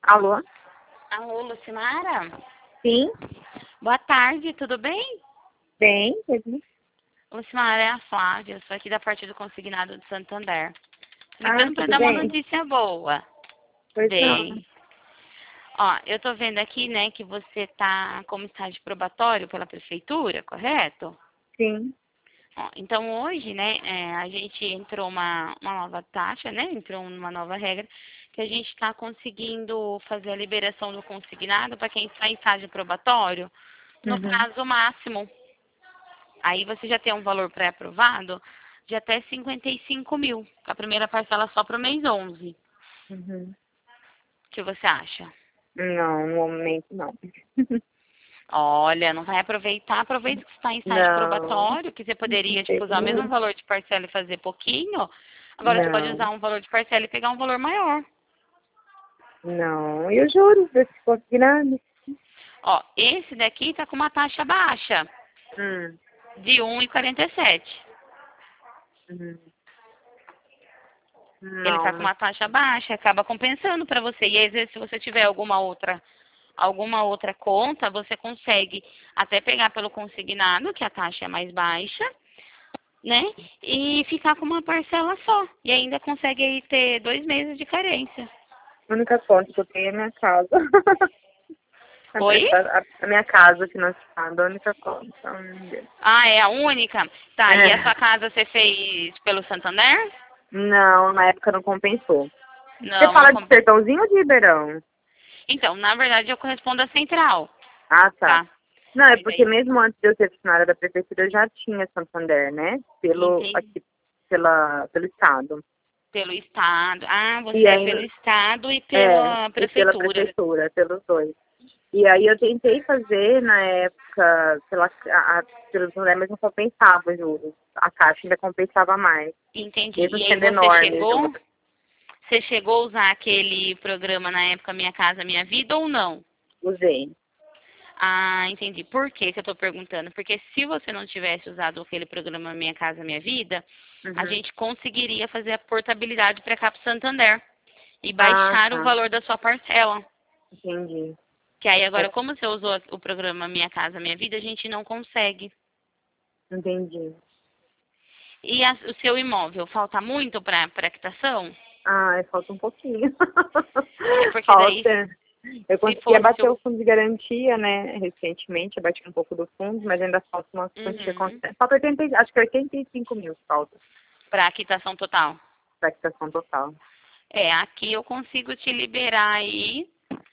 Alô? Alô, Lucimara? Sim? Boa tarde, tudo bem? Bem, mesmo. Lucimara, é a Flávia, eu sou aqui da parte do Consignado de Santander. Ah, Ligando para tudo dar uma bem? notícia boa. Pois não. Bem, ó, eu tô vendo aqui, né, que você tá como estágio probatório pela prefeitura, correto? Sim. Ó, então hoje, né, a gente entrou uma nova taxa, né, entrou uma nova regra, que a gente está conseguindo fazer a liberação do consignado para quem está em estágio probatório no Uhum. prazo máximo. Aí você já tem um valor pré-aprovado de até 55 mil. A primeira parcela só para o mês 11. Uhum. O que você acha? Não, no momento não. Olha, não vai aproveitar? Aproveita que você está em estágio Não, probatório, que você de poderia tipo, jeito usar o mesmo nenhum. valor de parcela e fazer pouquinho. Agora você pode Não, usar um valor de parcela e pegar um valor maior. não. E os juros desse consignado? Ó, esse daqui tá com uma taxa baixa, Hum. de 1,47. Uhum. Ele tá com Não, uma taxa baixa, acaba compensando para você. E às vezes, se você tiver alguma outra conta, você consegue até pegar pelo consignado, que a taxa é mais baixa, né? E ficar com uma parcela só. E ainda consegue aí ter 2 meses de carência. a única conta que eu tenho é a minha casa. Oi? A minha casa financiada, a única conta. Meu Deus. Ah, é a única? Tá, e a É. sua casa você fez pelo Santander? Não, na época não compensou. Você Não, não fala de comprei. Sertãozinho ou de Ribeirão? Então, na verdade, eu correspondo à central, Ah, tá. tá? Não, é Mas porque aí, mesmo antes de eu ser funcionária da prefeitura, eu já tinha Santander, né? entendi. Pelo estado. Pelo Estado. Ah, E você é pelo aí, Estado e é, pela e pela Prefeitura. prefeitura, pelos dois. E aí eu tentei fazer na época pelo Santander, mas não compensava os juros. A Caixa ainda compensava mais, Entendi. mesmo E aí sendo enorme os juros. você chegou a usar aquele programa na época Minha Casa Minha Vida ou não? Usei. Ah, entendi. Por que que eu estou perguntando? Porque se você não tivesse usado aquele programa Minha Casa Minha Vida, a Uhum. gente conseguiria fazer a portabilidade para cá para Santander e Ah, baixar o tá. valor da sua parcela. Entendi. Que aí É, agora, como você usou o programa Minha Casa Minha Vida, a gente não consegue. entendi. E o seu imóvel, falta muito para quitação? Ah, falta um pouquinho. É, porque daí, Falta. Eu se consegui fosse abater o o... fundo de garantia, né, recentemente, abati um pouco do fundo, mas ainda falta uma quantia Uhum, constante. Falta 80, acho que 85 mil falta para quitação total. para a quitação total. É, aqui eu consigo te liberar aí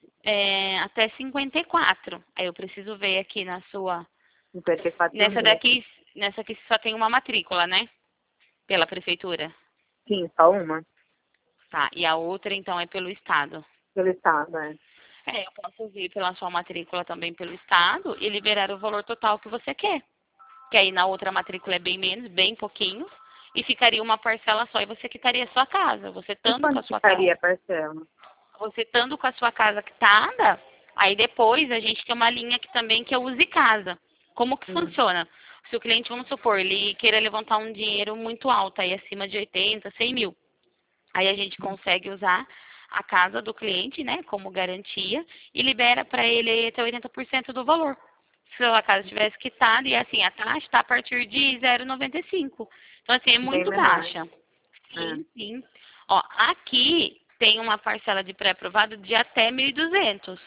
até 54. Aí eu preciso ver aqui na sua... 54 Nessa mil. daqui, nessa aqui só tem uma matrícula, né? Pela prefeitura. Sim, só uma. Tá, e a outra então é pelo estado. Pelo estado, né? É, eu posso vir pela sua matrícula também pelo estado e liberar o valor total que você quer. Que aí na outra matrícula é bem menos, bem pouquinho, e ficaria uma parcela só e você quitaria a sua casa. E quanto ficaria a parcela? Você estando com a sua casa quitada, aí depois a gente tem uma linha aqui também que é Use Casa. Como que Hum, funciona? Se o cliente, vamos supor, ele queira levantar um dinheiro muito alto, aí acima de 80, 100 mil. Aí a gente consegue usar a casa do cliente, né, como garantia e libera para ele aí até 80% do valor. Se a casa tivesse quitada, e assim, a taxa está a partir de 0,95. Então, assim, é bem muito menor. baixa. É, Sim, sim. Ó, aqui tem uma parcela de pré-aprovado de até 1.200.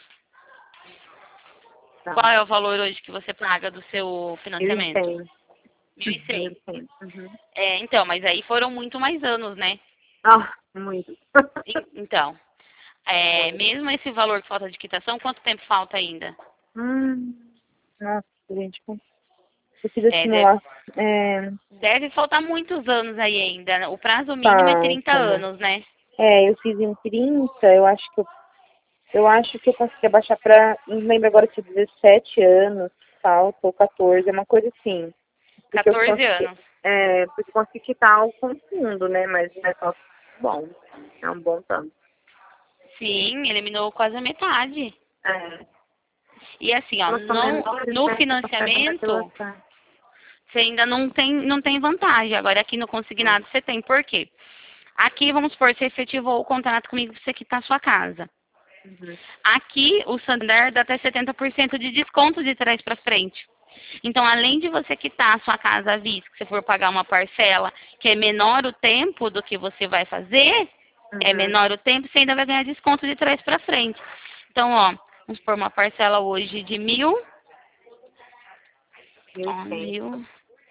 Qual tá. é o valor hoje que você paga do seu financiamento? 1.100. 1.100. 1.100. Uhum. É, então, mas aí foram muito mais anos, né? Ah, muito. Então, Muito. mesmo esse valor que falta de quitação, quanto tempo falta ainda? Hum, nossa, gente, eu fiz a É, deve, simulação. É, deve faltar muitos anos aí ainda. O prazo mínimo é 30 falta, né? anos, né? Eu fiz em 30, eu acho que eu consegui abaixar para, não lembro agora se 17 anos, falta, ou 14, é uma coisa assim. Porque eu 14 consegui, anos. porque eu consegui quitar o fundo, né? Mas é só bom, é um bom tanto. Sim, eliminou quase a metade. É, E assim, ó, elas são menores, no né? Você consegue financiamento, bastante. você ainda não tem vantagem. Agora aqui no consignado você tem. Por quê? Aqui, vamos supor, você efetivou o contrato comigo, você quitar a sua casa. Uhum. Aqui, o Santander dá até 70% de desconto de trás para frente. Então, além de você quitar a sua casa à vista, que você for pagar uma parcela, que é menor o tempo do que você vai fazer, é Uhum. menor o tempo, você ainda vai ganhar desconto de trás para frente. Então, ó, vamos por uma parcela hoje de 1.000, ó, 1.100. 1.000,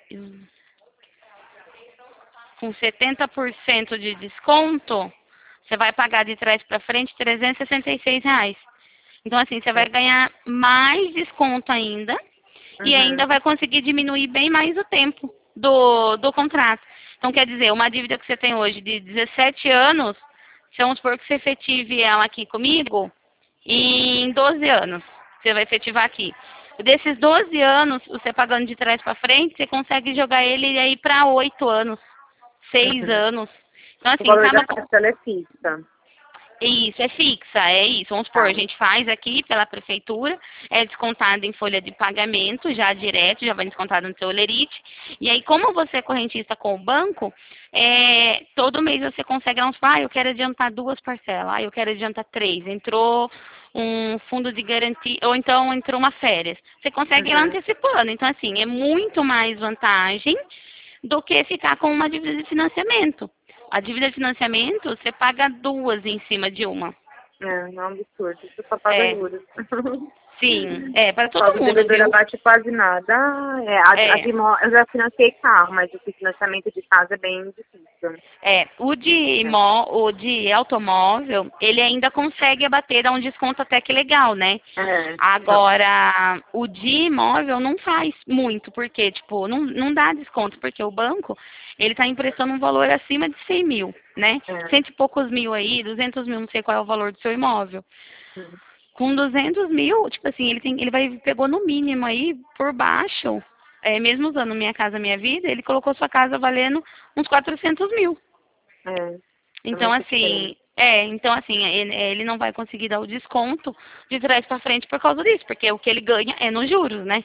com 70% de desconto, você vai pagar de trás para frente R$ 366. Então, assim, você vai ganhar mais desconto ainda e ainda Uhum. vai conseguir diminuir bem mais o tempo do contrato. Então, quer dizer, uma dívida que você tem hoje de 17 anos, vamos supor que você efetive ela aqui comigo em 12 anos. Você vai efetivar aqui. Desses 12 anos, você pagando de trás para frente, você consegue jogar ele aí para 8 anos, 6 Uhum. anos. Então, O assim, valor da acaba. parcela é fixa. Isso, é fixa, é isso. Vamos supor, Tá. a gente faz aqui pela prefeitura, é descontado em folha de pagamento, já direto, já vai descontado no seu olerite. E aí, como você é correntista com o banco, todo mês você consegue, vamos supor, eu quero adiantar 2 parcelas, eu quero adiantar 3. Entrou um fundo de garantia, ou então entrou uma férias. Você consegue ir lá Uhum. antecipando. Então, assim, é muito mais vantagem do que ficar com uma dívida de financiamento. A dívida de financiamento, você paga duas em cima de uma. É um absurdo. Você só paga É, juros. sim, é para Só todo o mundo, devedor viu? abate quase nada. Ah, É, eu já financei carro, mas o financiamento de casa é bem difícil. É. o de automóvel, ele ainda consegue abater, dar um desconto até que legal, né? É. Agora, o de imóvel não faz muito, porque, tipo, não dá desconto, porque o banco, ele tá emprestando um valor acima de 100 mil, né? É. Cento e poucos mil aí, 200 mil, não sei qual é o valor do seu imóvel. Uhum. Com 200 mil, tipo assim, pegou no mínimo aí, por baixo, mesmo usando Minha Casa Minha Vida, ele colocou sua casa valendo uns 400 mil. É. É Então, muita diferença. assim, ele não vai conseguir dar o desconto de trás para frente por causa disso, porque o que ele ganha é nos juros, né?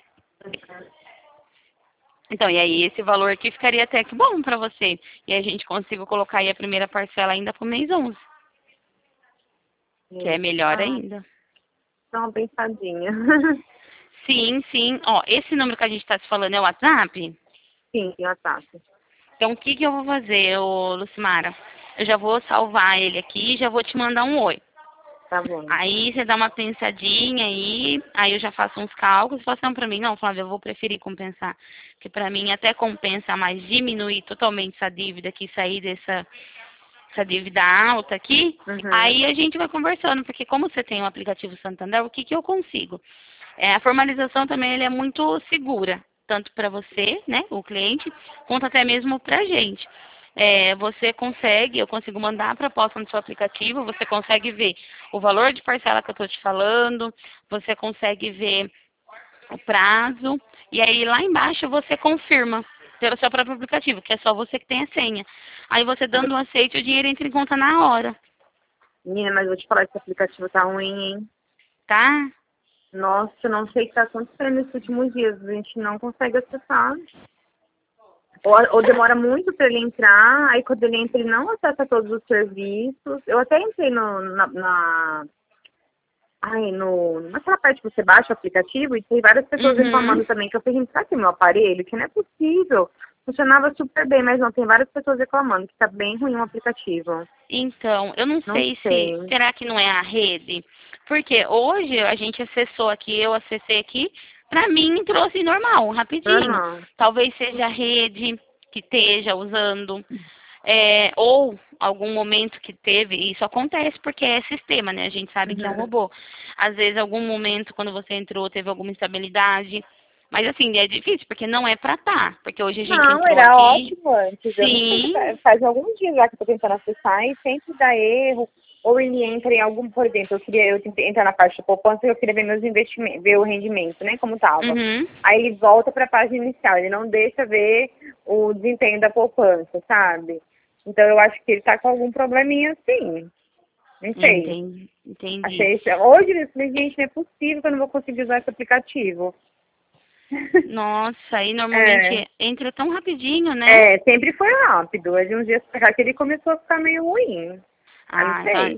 Então, e aí esse valor aqui ficaria até que bom para você. E a gente consigo colocar aí a primeira parcela ainda pro mês 11, que É. é melhor Ah, ainda. dá uma pensadinha. Sim, sim. Ó, esse número que a gente está se falando é o WhatsApp? Sim, tem WhatsApp. Então, o que que eu vou fazer, ô Lucimara? Eu já vou salvar ele aqui e já vou te mandar um oi. Tá bom. Aí você dá uma pensadinha aí eu já faço uns cálculos. Se fosse pra mim, não, Flávia, eu vou preferir compensar. Porque pra mim até compensa mais diminuir totalmente essa dívida aqui, sair essa dívida alta aqui. Uhum. Aí a gente vai conversando, porque como você tem o aplicativo Santander, o que que eu consigo? A formalização também ele é muito segura, tanto para você, né, o cliente, quanto até mesmo para a gente. Eu consigo mandar a proposta no seu aplicativo, você consegue ver o valor de parcela que eu estou te falando, você consegue ver o prazo, e aí lá embaixo você confirma pelo seu próprio aplicativo, que é só você que tem a senha. Aí você dando o aceite, o dinheiro entra em conta na hora, Menina, mas vou te falar que esse aplicativo tá ruim, hein? tá? Nossa, eu não sei o que tá acontecendo nesses últimos dias. A gente não consegue acessar. Ou demora muito para ele entrar, aí quando ele entra, ele não acessa todos os serviços. Eu até entrei naquela parte que você baixa o aplicativo e tem várias pessoas Uhum. reclamando também, que eu falei, gente, será que é meu aparelho? Que não é possível. Funcionava super bem, mas não, tem várias pessoas reclamando que tá bem ruim o aplicativo. Então, eu não Não sei se, sei. será que não é a rede? Porque hoje a gente acessou aqui, eu acessei aqui, pra mim entrou assim normal, rapidinho. Normal. Talvez seja a rede que esteja usando, ou algum momento que teve, isso acontece porque é sistema, né? A gente sabe que é um Uhum. robô. Às vezes, algum momento, quando você entrou, teve alguma instabilidade. Mas assim, é difícil, porque não é pra tá. Porque hoje a gente Não, entrou era aqui, ótimo antes. Eu não sei, sim. faz alguns dias já que eu tô tentando acessar e sempre dá erro. Ou ele entra em algum, por exemplo, eu tentei entrar na parte de poupança e eu queria ver meus investimentos, ver o rendimento, né, como tava. Uhum. Aí ele volta para a página inicial, ele não deixa ver o desempenho da poupança, sabe? Então eu acho que ele tá com algum probleminha assim. Não sei. Entendi. Achei isso. Hoje eu falei, gente, não é possível que eu não vou conseguir usar esse aplicativo. Nossa, aí É. normalmente entra tão rapidinho, né? Sempre foi rápido. É de uns dias pra cá que ele começou a ficar meio ruim. Ah, não Ah, então, sei.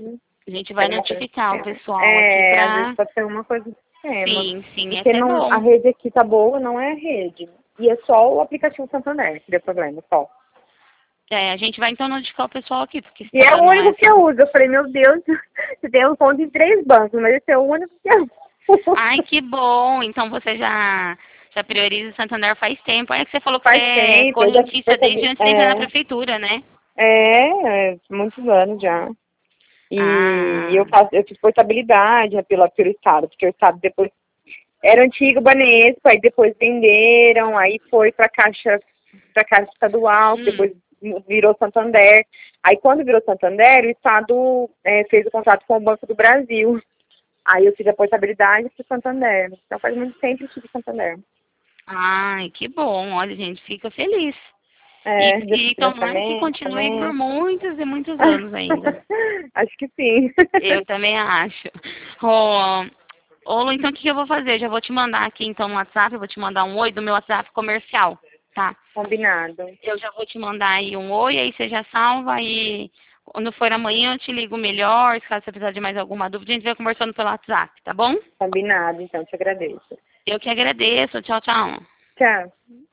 A gente vai Tem uma coisa do notificar o sistema. pessoal Às aqui vezes pode ser uma coisa do sistema. Sim, sim, Porque esse é não, bom. a rede aqui tá boa, não é a rede. E é só o aplicativo Santander que deu problema, só. A gente vai então notificar o pessoal aqui, porque se E tá é o dando único que essa... eu uso. Eu falei, meu Deus, você tem um conta em 3 bancos, mas esse é o único que eu uso. Ai, que bom! Então você já prioriza o Santander faz tempo. É que você falou que você Faz é tempo, eu já correntista desde percebi. antes de entrar na prefeitura, né? Muitos anos já. E Ah, eu fiz portabilidade, né, pelo Estado, porque o Estado depois era antigo Banespa, aí depois venderam, aí foi para Caixa Estadual, depois virou Santander. Aí quando virou Santander, o Estado fez o contrato com o Banco do Brasil. Aí eu fiz a portabilidade para o Santander. Então faz muito tempo que eu tive Santander. ai, que bom. Olha, gente, fica feliz. De E tomara que financiamento continue por também. muitos e muitos anos ainda. Acho que sim. Eu também acho. Ô, Lu, então o que eu vou fazer? Eu já vou te mandar aqui então no WhatsApp, eu vou te mandar um oi do meu WhatsApp comercial, tá? Combinado. Eu já vou te mandar aí um oi, aí você já salva e quando for amanhã eu te ligo melhor, se caso você precisar de mais alguma dúvida, a gente vai conversando pelo WhatsApp, tá bom? Combinado, então, te agradeço. Eu que agradeço. Tchau, tchau. Tchau.